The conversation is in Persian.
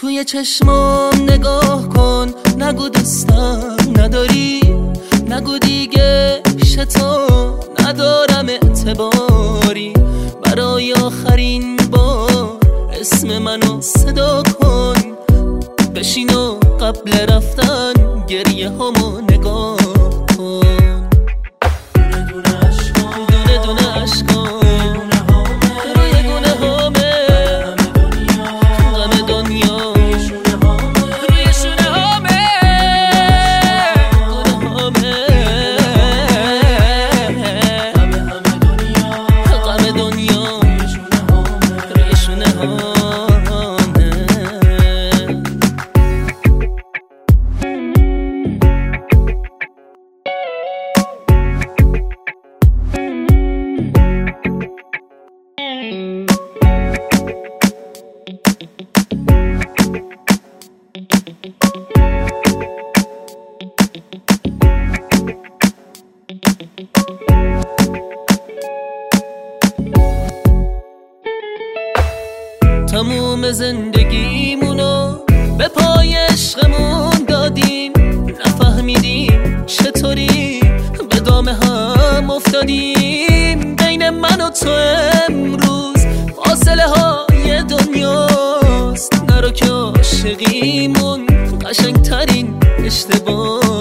توی چشمام نگاه کن، نگو دوستم نداری، نگو دیگه پیش تو ندارم اعتباری. برای آخرین بار اسم منو صدا کن، بشین و قبل رفتن گریه همو نگاه کن. دونه دونه عشقام، دونه دونه عشقام، روی گونه همه غم دنیا، روی شونه همه گونه همه غم دنیا، روی شونه همه. تموم زندگیمونو به پای عشقمون دادیم، نفهمیدیم چطوری به دام هم افتادیم. بین من و تو امروز فاصله های دنیاست، نرو که عاشقیمون قشنگترین اشتباه